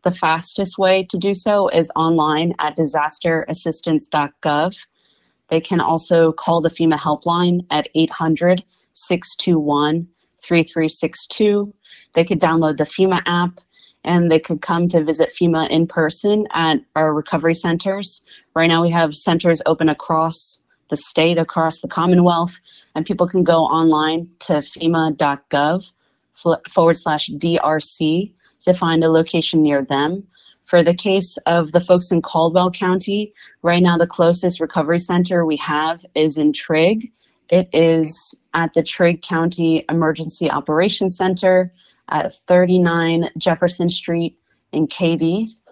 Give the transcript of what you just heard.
the fastest way to do so is online at disasterassistance.gov. They can also call the FEMA helpline at 800-621-3362. They could download the FEMA app, and they could come to visit FEMA in person at our recovery centers. Right now we have centers open across the state, across the Commonwealth, and people can go online to FEMA.gov/DRC to find a location near them. For the case of the folks in Caldwell County, right now the closest recovery center we have is in Trigg. It is at the Trigg County Emergency Operations Center at 39 Jefferson Street in Katy.